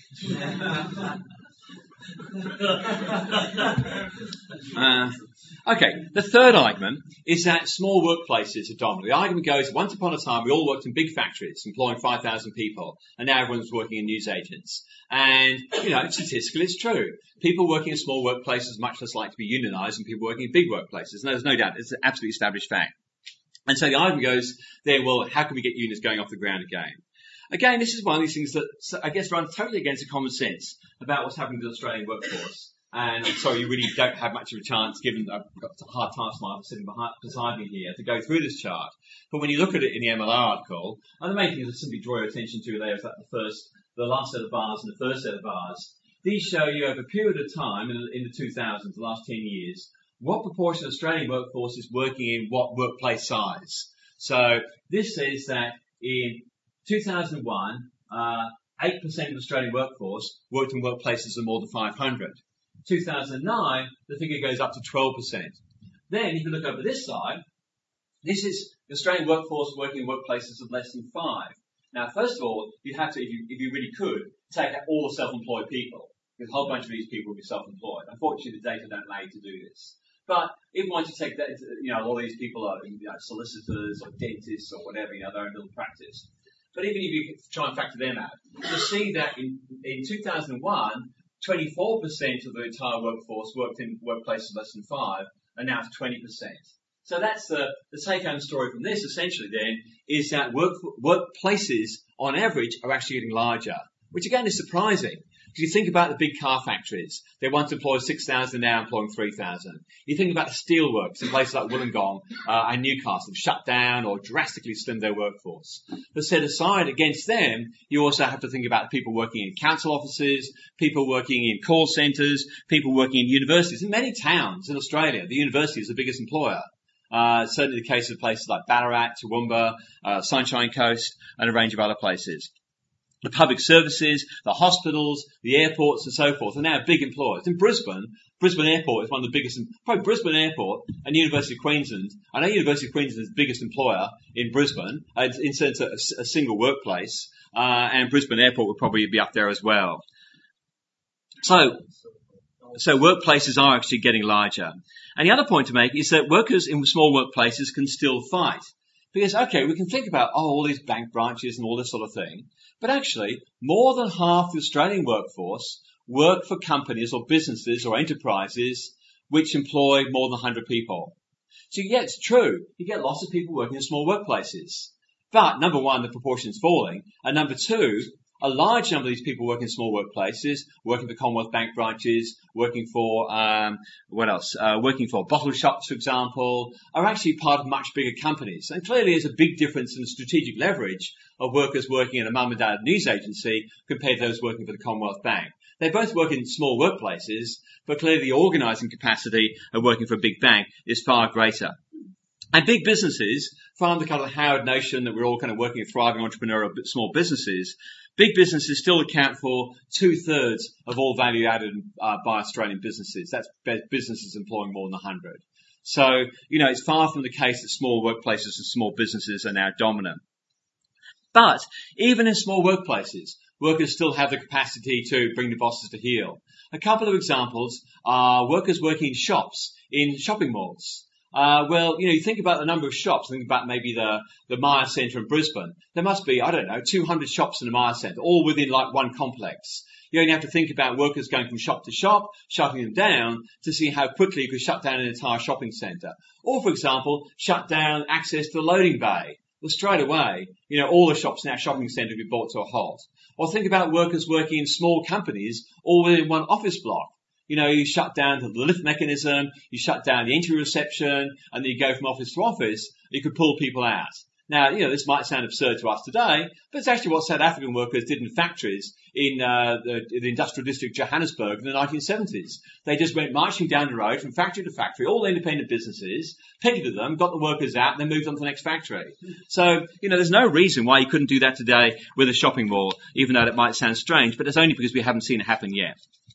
uh, okay, the third argument is that small workplaces are dominant. The argument goes, once upon a time we all worked in big factories employing five thousand people, and now everyone's working in newsagents. And, you know, statistically it's true. People working in small workplaces are much less likely to be unionised than people working in big workplaces. And there's no doubt, it's an absolutely established fact. And so the argument goes there, well, how can we get unions going off the ground again? Again, this is one of these things that I guess runs totally against the common sense about what's happening to the Australian workforce. And so you really don't have much of a chance, given I've got a hard task I'm sitting behind, beside me here, to go through this chart. But when you look at it in the M L R article, and the main thing is to simply draw your attention to there is that the first, the last set of bars and the first set of bars. These show you over a period of time in, in the two thousands, the last ten years, what proportion of the Australian workforce is working in what workplace size. So this says that in two thousand one, uh, eight percent of the Australian workforce worked in workplaces of more than five hundred. two thousand nine, the figure goes up to twelve percent. Then, if you look over this side, this is the Australian workforce working in workplaces of less than five. Now, first of all, you have to, if you, if you really could, take out all the self-employed people, because a whole bunch of these people would be self-employed. Unfortunately, the data don't allow you to do this. But if you want to take that, you know, all these people are, you know, solicitors or dentists or whatever, you know, their own little practice. But even if you try and factor them out, you'll see that in, in two thousand one, twenty-four percent of the entire workforce worked in workplaces less than five, and now it's twenty percent. So that's the, the take-home story from this, essentially, then, is that work, workplaces, on average, are actually getting larger, which, again, is surprising. If you think about the big car factories, they once employed six thousand, now employing three thousand. You think about the steelworks in places like Wollongong uh, and Newcastle, shut down or drastically slimmed their workforce. But set aside against them, you also have to think about people working in council offices, people working in call centres, people working in universities. In many towns in Australia, the university is the biggest employer. Uh, certainly the case of places like Ballarat, Toowoomba, uh, Sunshine Coast, and a range of other places. The public services, the hospitals, the airports and so forth are now big employers. In Brisbane, Brisbane Airport is one of the biggest, probably Brisbane Airport and University of Queensland. I know University of Queensland is the biggest employer in Brisbane, uh, in sense of a, a single workplace, uh, and Brisbane Airport would probably be up there as well. So, so workplaces are actually getting larger. And the other point to make is that workers in small workplaces can still fight. Because, okay, we can think about, oh, all these bank branches and all this sort of thing. But actually, more than half the Australian workforce work for companies or businesses or enterprises which employ more than one hundred people. So, yeah, it's true. You get lots of people working in small workplaces. But, number one, the proportion's falling. And number two, a large number of these people work in small workplaces, working for Commonwealth Bank branches, working for, um, what else, uh, working for bottle shops, for example, are actually part of much bigger companies. And clearly there's a big difference in the strategic leverage of workers working in a mum and dad news agency compared to those working for the Commonwealth Bank. They both work in small workplaces, but clearly the organising capacity of working for a big bank is far greater. And big businesses, from the kind of Howard notion that we're all kind of working at thriving entrepreneurial small businesses, big businesses still account for two-thirds of all value added uh, by Australian businesses. That's businesses employing more than one hundred. So, you know, it's far from the case that small workplaces and small businesses are now dominant. But even in small workplaces, workers still have the capacity to bring the bosses to heel. A couple of examples are workers working in shops, in shopping malls. Uh, well, you know, you think about the number of shops, think about maybe the, the Myer Centre in Brisbane. There must be, I don't know, two hundred shops in the Myer Centre, all within like one complex. You only have to think about workers going from shop to shop, shutting them down to see how quickly you could shut down an entire shopping centre. Or, for example, shut down access to the loading bay. Well, straight away, you know, all the shops in our shopping centre would be brought to a halt. Or think about workers working in small companies, all within one office block. You know, you shut down the lift mechanism, you shut down the entry reception, and then you go from office to office, you could pull people out. Now, you know, this might sound absurd to us today, but it's actually what South African workers did in factories in uh, the, the industrial district Johannesburg in the nineteen seventies. They just went marching down the road from factory to factory, all independent businesses, picketed them, got the workers out, and then moved on to the next factory. So, you know, there's no reason why you couldn't do that today with a shopping mall, even though it might sound strange, but it's only because we haven't seen it happen yet.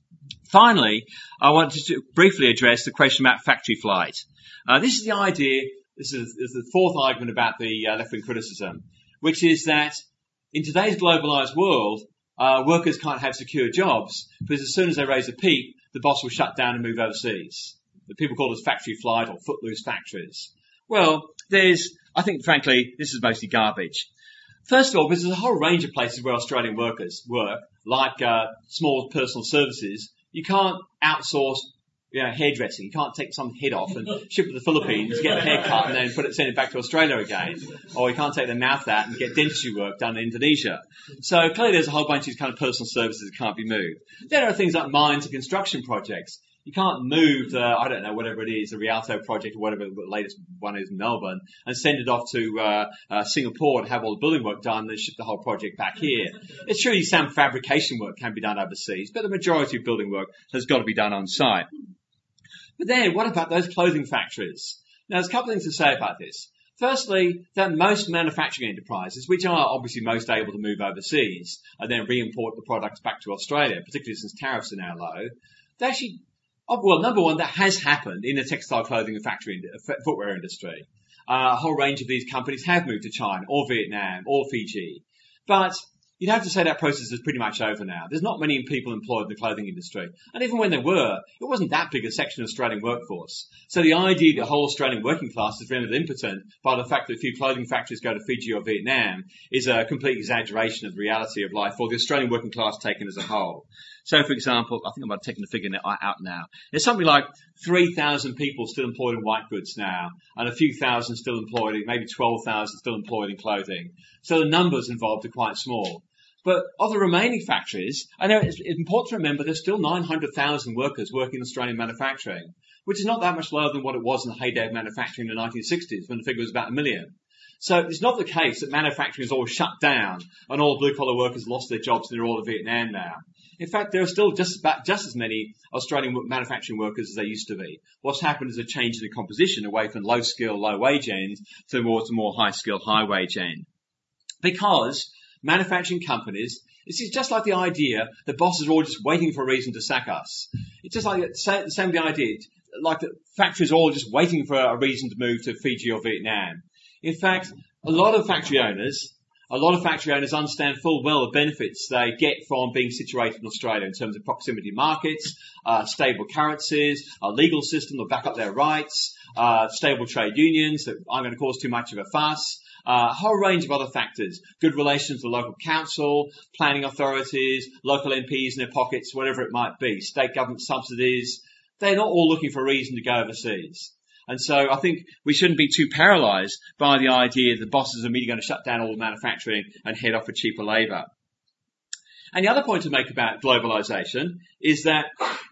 Finally, I want to briefly address the question about factory flight. Uh, this is the idea, this is, this is the fourth argument about the uh, left-wing criticism, which is that in today's globalised world, uh, workers can't have secure jobs because as soon as they raise a peep, the boss will shut down and move overseas. The people call this factory flight or footloose factories. Well, there's, I think, frankly, this is mostly garbage. First of all, because there's a whole range of places where Australian workers work, like uh, small personal services. You can't outsource, you know, hairdressing. You can't take some head off and ship it to the Philippines, get a haircut, and then put it, send it back to Australia again. Or you can't take their mouth out and get dentistry work done in Indonesia. So clearly there's a whole bunch of these kind of personal services that can't be moved. Then there are things like mines and construction projects. You can't move the, I don't know, whatever it is, the Rialto project or whatever the latest one is in Melbourne, and send it off to uh, uh, Singapore to have all the building work done and then ship the whole project back here. It's true some fabrication work can be done overseas, but the majority of building work has got to be done on site. But then, what about those clothing factories? Now, there's a couple of things to say about this. Firstly, that most manufacturing enterprises, which are obviously most able to move overseas and then re-import the products back to Australia, particularly since tariffs are now low, they actually, well, number one, that has happened in the textile clothing and factory footwear industry. Uh, a whole range of these companies have moved to China or Vietnam or Fiji. But you'd have to say that process is pretty much over now. There's not many people employed in the clothing industry. And even when there were, it wasn't that big a section of the Australian workforce. So the idea that the whole Australian working class is rendered impotent by the fact that a few clothing factories go to Fiji or Vietnam is a complete exaggeration of the reality of life for the Australian working class taken as a whole. So, for example, I think I might have taken the figure out now. There's something like three thousand people still employed in white goods now, and a few thousand still employed, maybe twelve thousand still employed in clothing. So the numbers involved are quite small. But of the remaining factories, I know it's important to remember there's still nine hundred thousand workers working in Australian manufacturing, which is not that much lower than what it was in the heyday of manufacturing in the nineteen sixties, when the figure was about a million. So it's not the case that manufacturing is all shut down and all blue-collar workers lost their jobs and they're all in Vietnam now. In fact, there are still just about just as many Australian manufacturing workers as there used to be. What's happened is a change in the composition away from low-skill, low-wage end to more to more high-skill, high-wage end. Because manufacturing companies, this is just like the idea that bosses are all just waiting for a reason to sack us. It's just like the same, the same idea, like the factories are all just waiting for a reason to move to Fiji or Vietnam. In fact, a lot of factory owners, a lot of factory owners understand full well the benefits they get from being situated in Australia in terms of proximity markets, uh, stable currencies, a legal system that back up their rights, uh, stable trade unions that aren't going to cause too much of a fuss, uh, a whole range of other factors, good relations with the local council, planning authorities, local M Ps in their pockets, whatever it might be, state government subsidies. They're not all looking for a reason to go overseas. And so I think we shouldn't be too paralysed by the idea that bosses are immediately going to shut down all the manufacturing and head off for cheaper labour. And the other point to make about globalisation is that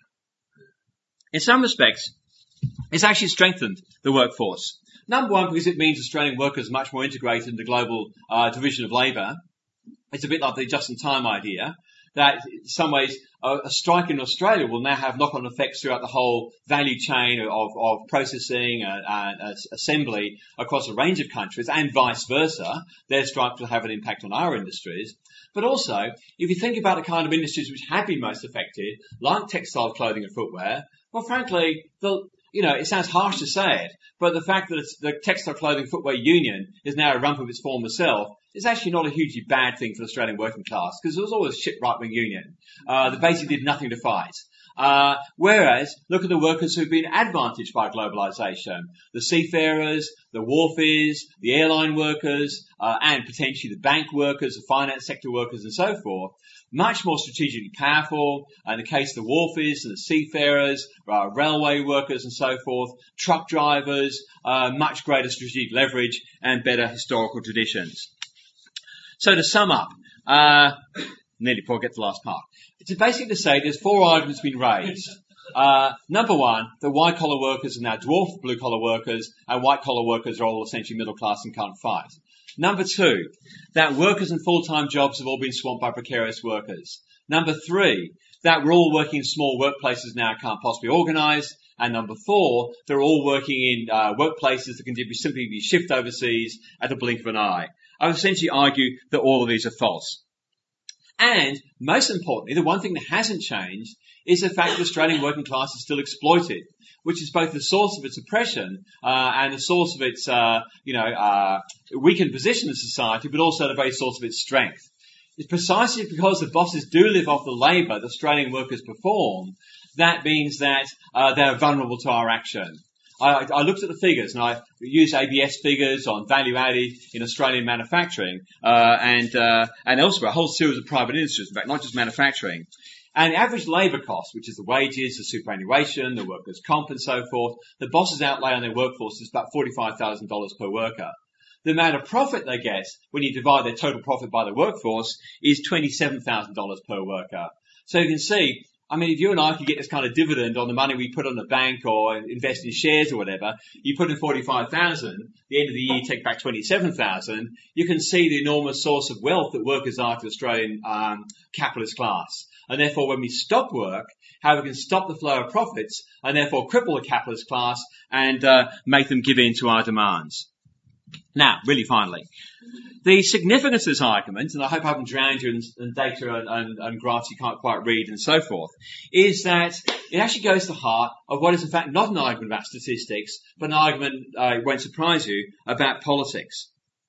in some respects it's actually strengthened the workforce. Number one, because it means Australian workers are much more integrated in the global uh, division of labour. It's a bit like the just-in-time idea, that in some ways a, a strike in Australia will now have knock-on effects throughout the whole value chain of, of processing and, and assembly across a range of countries, and vice versa. Their strike will have an impact on our industries. But also, if you think about the kind of industries which have been most affected, like textile clothing and footwear, well, frankly, the You know, it sounds harsh to say it, but the fact that it's the Textile Clothing Footwear Union is now a rump of its former self is actually not a hugely bad thing for the Australian working class, because it was always a shit right-wing union uh, that basically did nothing to fight. Uh, whereas, look at the workers who've been advantaged by globalisation. The seafarers, the wharfies, the airline workers, uh, and potentially the bank workers, the finance sector workers and so forth. Much more strategically powerful. In the case of the wharfies and the seafarers, uh, railway workers and so forth, truck drivers, uh, much greater strategic leverage and better historical traditions. So to sum up, uh, nearly before I get to the last part, it's basically to say there's four arguments being raised. Uh, number one, the white-collar workers are now dwarf blue-collar workers, and white-collar workers are all essentially middle-class and can't fight. Number two, that workers in full-time jobs have all been swamped by precarious workers. Number three, that we're all working in small workplaces now can't possibly organise. And number four, they're all working in uh, workplaces that can simply be shipped overseas at the blink of an eye. I would essentially argue that all of these are false. And most importantly, the one thing that hasn't changed is the fact that the Australian working class is still exploited, which is both the source of its oppression uh, and the source of its, uh, you know, uh, weakened position in society, but also the very source of its strength. It's precisely because the bosses do live off the labour the Australian workers perform, that means that uh, they're vulnerable to our action. I, I looked at the figures, and I used A B S figures on value added in Australian manufacturing uh, and uh, and elsewhere, a whole series of private industries, in fact, not just manufacturing. And the average labour cost, which is the wages, the superannuation, the workers' comp and so forth, the bosses outlay on their workforce is about forty-five thousand dollars per worker. The amount of profit they get when you divide their total profit by the workforce is twenty-seven thousand dollars per worker. So you can see, I mean, if you and I could get this kind of dividend on the money we put on the bank or invest in shares or whatever, you put in forty-five thousand, the end of the year you take back twenty-seven thousand, you can see the enormous source of wealth that workers are to the Australian um, capitalist class. And therefore, when we stop work, how we can stop the flow of profits and therefore cripple the capitalist class and uh, make them give in to our demands. Now, really finally, the significance of this argument, and I hope I haven't drowned you in, in data and, and, and graphs you can't quite read and so forth, is that it actually goes to the heart of what is in fact not an argument about statistics, but an argument, uh, it won't surprise you, about politics.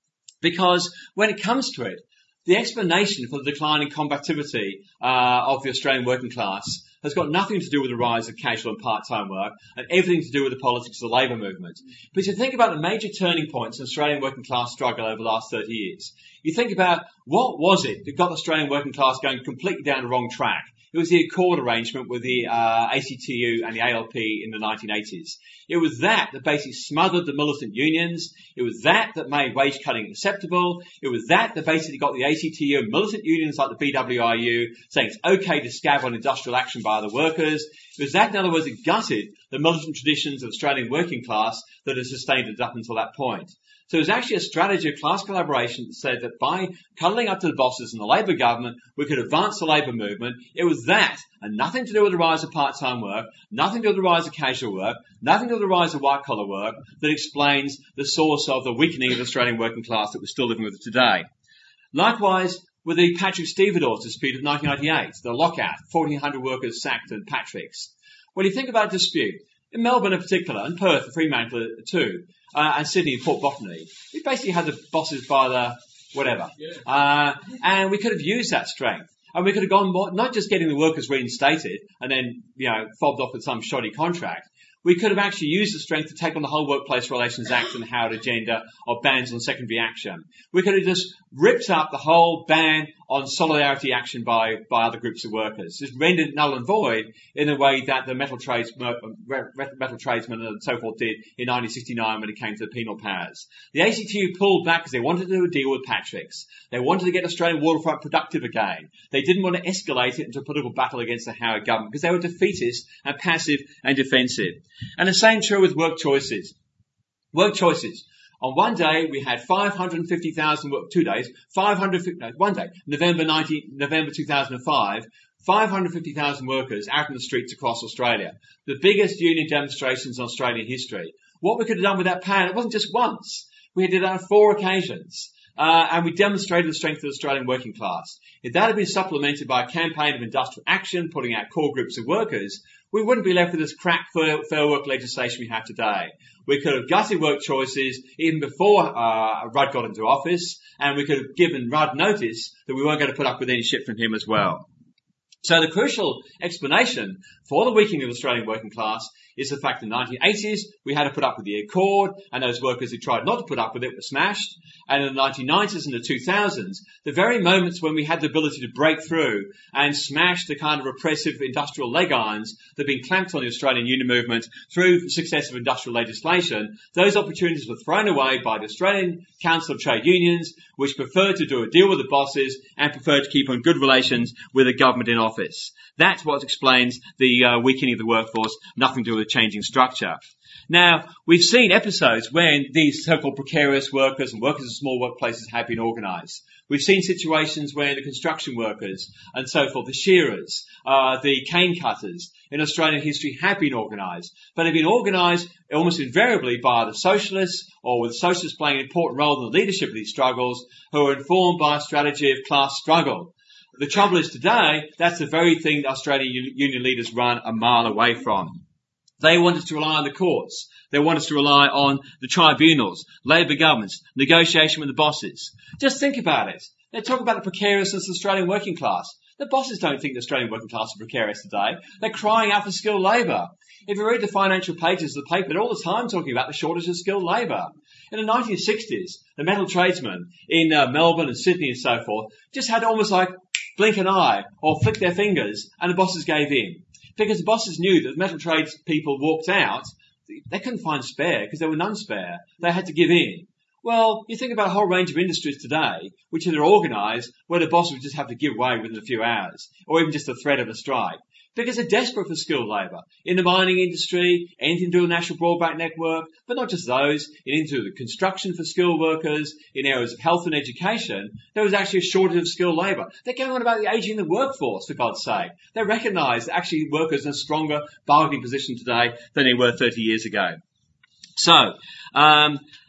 Because when it comes to it, the explanation for the declining combativity uh, of the Australian working class has got nothing to do with the rise of casual and part-time work and everything to do with the politics of the labour movement. But if you think about the major turning points in Australian working class struggle over the last thirty years, you think about what was it that got the Australian working class going completely down the wrong track. It was the Accord arrangement with the uh, A C T U and the A L P in the nineteen eighties. It was that that basically smothered the militant unions. It was that that made wage cutting acceptable. It was that that basically got the A C T U and militant unions like the B W I U saying it's okay to scab on industrial action by the workers. It was that, in other words, it gutted the militant traditions of Australian working class that has sustained it up until that point. So it was actually a strategy of class collaboration that said that by cuddling up to the bosses in the Labor government, we could advance the labour movement. It was that, and nothing to do with the rise of part-time work, nothing to do with the rise of casual work, nothing to do with the rise of white-collar work, that explains the source of the weakening of the Australian working class that we're still living with today. Likewise, with the Patrick Stevedores dispute of nineteen ninety-eight, the lockout, fourteen hundred workers sacked at Patrick's. When you think about a dispute, in Melbourne in particular, and Perth and Fremantle too, uh, and Sydney and Port Botany, we basically had the bosses by the whatever. Yeah. Uh, and we could have used that strength. And we could have gone more, not just getting the workers reinstated and then, you know, fobbed off with some shoddy contract. We could have actually used the strength to take on the whole Workplace Relations Act and the Howard agenda of bans on secondary action. We could have just ripped up the whole ban on solidarity action by, by other groups of workers. Just rendered it null and void in the way that the metal trades, metal tradesmen and so forth did in nineteen sixty-nine when it came to the penal powers. The A C T U pulled back because they wanted to do a deal with Patrick's. They wanted to get Australian waterfront productive again. They didn't want to escalate it into a political battle against the Howard government because they were defeatist and passive and defensive. And the same true with work choices. Work choices. On one day, we had five hundred fifty thousand, work, two days, five hundred fifty, no, one day, November nineteen, November two thousand five, five hundred fifty thousand workers out in the streets across Australia. The biggest union demonstrations in Australian history. What we could have done with that plan, it wasn't just once. We did it on four occasions. Uh, and we demonstrated the strength of the Australian working class. If that had been supplemented by a campaign of industrial action, putting out core groups of workers, we wouldn't be left with this crack fair, fair work legislation we have today. We could have gutted work choices even before uh, Rudd got into office, and we could have given Rudd notice that we weren't going to put up with any shit from him as well. So the crucial explanation for the weakening of the Australian working class is the fact that in the nineteen eighties we had to put up with the Accord, and those workers who tried not to put up with it were smashed. And in the nineteen nineties and the two thousands, the very moments when we had the ability to break through and smash the kind of repressive industrial leg irons that have been clamped on the Australian union movement through successive industrial legislation, those opportunities were thrown away by the Australian Council of Trade Unions, which preferred to do a deal with the bosses and preferred to keep on good relations with the government in office. That's what explains the uh, weakening of the workforce, nothing to do with changing structure. Now, we've seen episodes when these so-called precarious workers and workers in small workplaces have been organised. We've seen situations where the construction workers and so forth, the shearers, uh, the cane cutters in Australian history have been organised, but have been organised almost invariably by the socialists, or with socialists playing an important role in the leadership of these struggles, who are informed by a strategy of class struggle. The trouble is today, that's the very thing that Australian union leaders run a mile away from. They want us to rely on the courts. They want us to rely on the tribunals, Labor governments, negotiation with the bosses. Just think about it. They talk about the precariousness of the Australian working class. The bosses don't think the Australian working class is precarious today. They're crying out for skilled labour. If you read the financial pages of the paper, they're all the time talking about the shortage of skilled labour. In the nineteen sixties, the metal tradesmen in uh, Melbourne and Sydney and so forth just had to almost like blink an eye or flick their fingers, and the bosses gave in. Because the bosses knew that the metal trades people walked out, they couldn't find spare because there were none spare. They had to give in. Well, you think about a whole range of industries today, which are organised, where the bosses would just have to give way within a few hours, or even just the threat of a strike. Because they're desperate for skilled labour. In the mining industry, anything to do with the national broadband network, but not just those, into the construction for skilled workers, in areas of health and education, there was actually a shortage of skilled labour. They're going on about the ageing of the workforce, for God's sake. They recognise that actually workers are in a stronger bargaining position today than they were thirty years ago. So, um,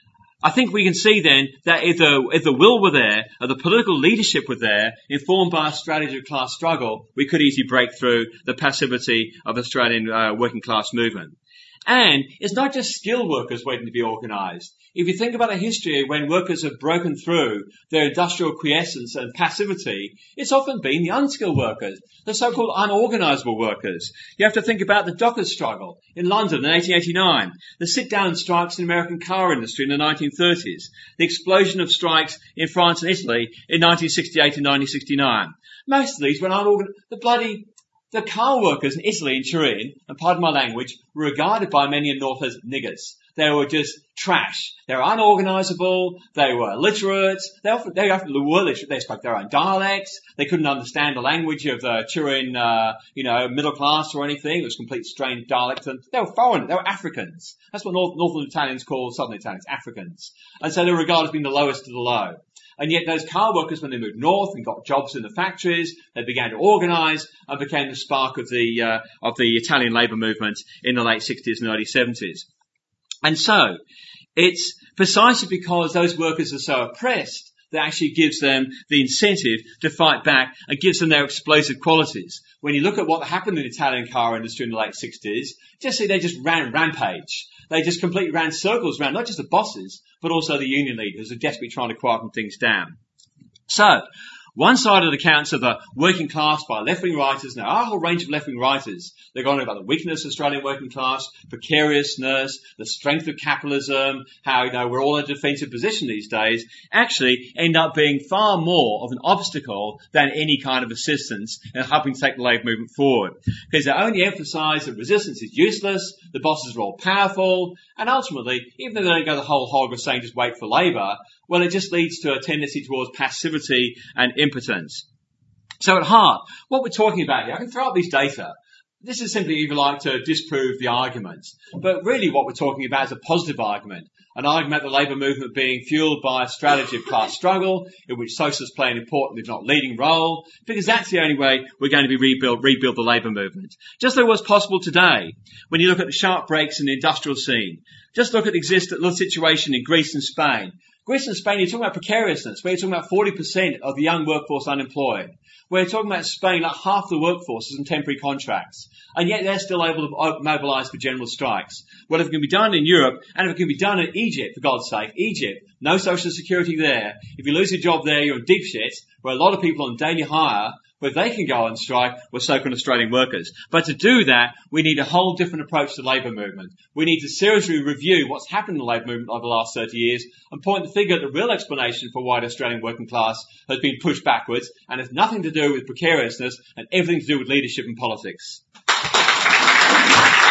I think we can see then that if the, if the will were there, or the political leadership were there, informed by a strategy of class struggle, we could easily break through the passivity of the Australian uh, working class movement. And it's not just skilled workers waiting to be organised. If you think about a history when workers have broken through their industrial quiescence and passivity, it's often been the unskilled workers, the so-called unorganisable workers. You have to think about the dockers' struggle in London in eighteen eighty-nine, the sit-down strikes in the American car industry in the nineteen thirties, the explosion of strikes in France and Italy in nineteen sixty-eight and nineteen sixty-nine. Most of these were unorganised. The bloody The car workers in Italy, in Turin, and pardon my language, were regarded by many in North as niggers. They were just trash. They were unorganisable. They were illiterate. They often, they often were literate. They spoke their own dialects. They couldn't understand the language of the Turin, uh, you know, middle class or anything. It was complete strange dialect. And they were foreign. They were Africans. That's what North, Northern Italians call Southern Italians, Africans. And so they were regarded as being the lowest of the low. And yet those car workers, when they moved north and got jobs in the factories, they began to organise and became the spark of the uh, of the Italian labour movement in the late sixties and early seventies. And so, it's precisely because those workers are so oppressed that actually gives them the incentive to fight back and gives them their explosive qualities. When you look at what happened in the Italian car industry in the late sixties, just see they just ran rampage. They just completely ran circles around not just the bosses, but also the union leaders who are desperately trying to quieten things down. So, one side of the accounts of the working class by left-wing writers, now a whole range of left-wing writers, they're going about the weakness of Australian working class, precariousness, the strength of capitalism, how, you know, we're all in a defensive position these days, actually end up being far more of an obstacle than any kind of assistance in helping take the labour movement forward. Because they only emphasise that resistance is useless, the bosses are all powerful, and ultimately, even though they don't go the whole hog of saying just wait for labour, well, it just leads to a tendency towards passivity and impotence. So at heart, what we're talking about here, I can throw up these data. This is simply, if you like, to disprove the arguments. But really what we're talking about is a positive argument. An argument of the labour movement being fuelled by a strategy of class struggle, in which socialists play an important, if not leading role, because that's the only way we're going to be rebuild, rebuild the labour movement. Just like what's possible today, when you look at the sharp breaks in the industrial scene. Just look at the exist, the situation in Greece and Spain. Greece and Spain, you're talking about precariousness, where you're talking about forty percent of the young workforce unemployed. Where you're talking about Spain, like half the workforce is in temporary contracts. And yet they're still able to mobilise for general strikes. Well, if it can be done in Europe, and if it can be done in Egypt, for God's sake, Egypt, no social security there. If you lose your job there, you're in deep shit, where a lot of people on daily hire, where they can go on strike, well, so can Australian workers. But to do that, we need a whole different approach to the labour movement. We need to seriously review what's happened in the labour movement over the last thirty years and point the finger at the real explanation for why the Australian working class has been pushed backwards and has nothing to do with precariousness and everything to do with leadership and politics.